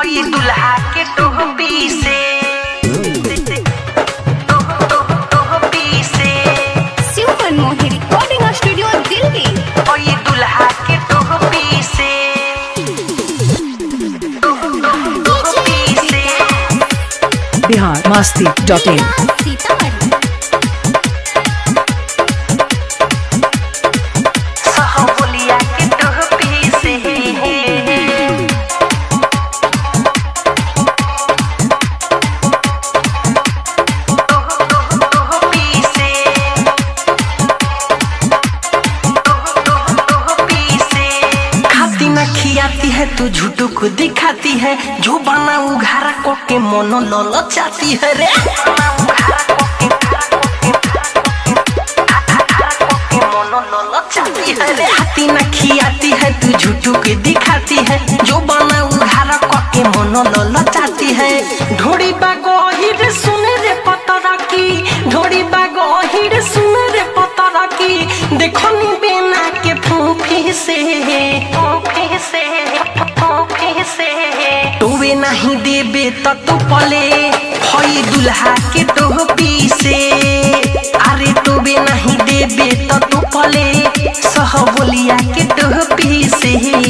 ओए दुल्हा के टोपी से शिवमन मोहिनी रिकॉर्डिंग स्टूडियो दिल्ली। ओए दुल्हा के टोपी से biharmasti.in सहबोलिया के टोपी से खियाती है तू झूठों को दिखाती है, जो बना उघारा को के मोनो लोलो चाहती है रे। हाथी न खियाती है तू झूठों को दिखाती है, जो बना उघारा को के मोनो लोलो चाहती है। ढोड़ी बागो हिर सुने रे पतरा की, ढोड़ी बागो हिर सुने रे पतरा की, देखो नी बेना के फूफी से तोवे नहीं देबे तो तू पले हई दुल्हा के टोपी से। अरे तोवे नहीं देबे तो तू पले सहबोलिया के टोपी से।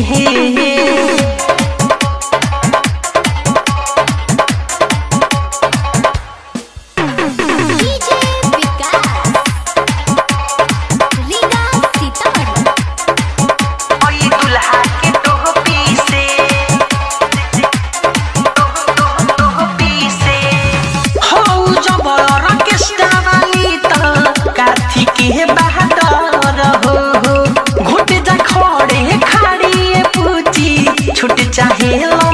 छुट चाहे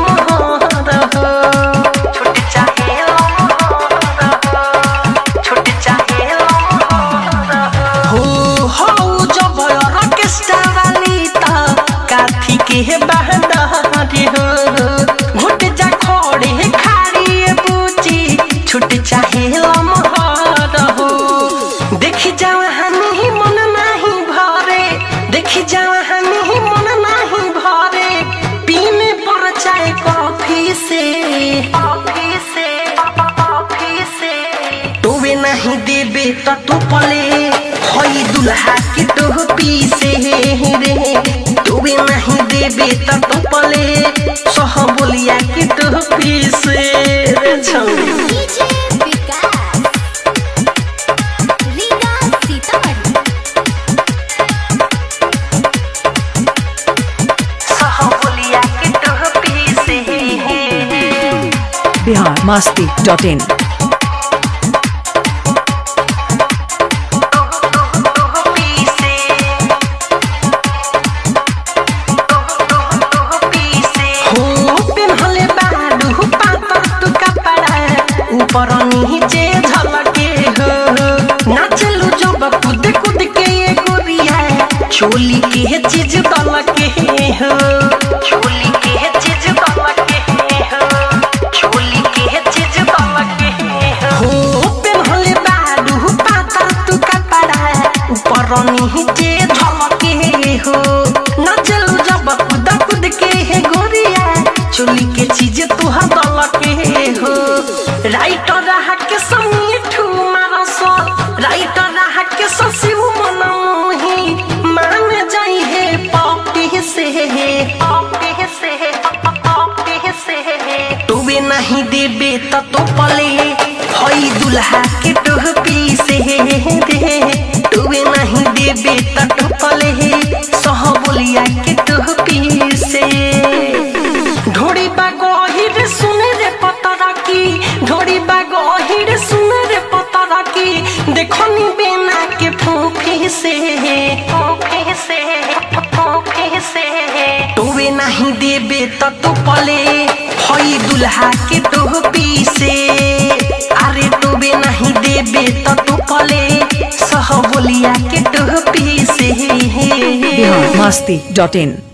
हो जब ऑर्केस्ट्रा वाली ता काथी के बहदारी हो। घुट जा खोड़े खाड़ी पूची छुट चाहे लमहर हो। देखी जावा हनी मन नहीं भरे, देखी जावा हनी मन नहीं भरे, पीने पर चाय कॉफी से तोवे नहीं देबे तो तू पले हई दुल्हा के टोपी से रे। तोवे नहीं देबे तो तू पले सहबोलिया के टोपी से रे छौरी। biharmasti.in ऊपर नीचे झलके हो, नाचलू जब कूद कूद के ये गोरिया, चोली के चीज दलके हो, चोली के चीज दलके हो, चोली के चीज दलके हो। पेन्हले बाडू पाता तू कपड़ा, ऊपर नीचे झलके हो, नाचलू जब कूद कूद के ये गोरिया, चोली के चीज तुहा दलके हो। राइटर रहा के समीठू मारस, राइटर रहा के ससिव मन मोही, मान जाई है पॉपी से तोवे नहीं देबे तो तू पले हई दुल्हा के टोपी से रे। तोवे नहीं देबे तो तू पले सहबोलिया के टोपी से। ढोड़ी बागो हिर सुने रे पतरा की, ढोड़ी बागो हिर सुने रे पतरा की, देखो नी बेना के फूफी से तोवे नहीं देबे तो तू पले हई दुल्हा के टोपी से। अरे तोवे नहीं देबे तो तू पले सहबोलिया के टोपी से। biharmasti.in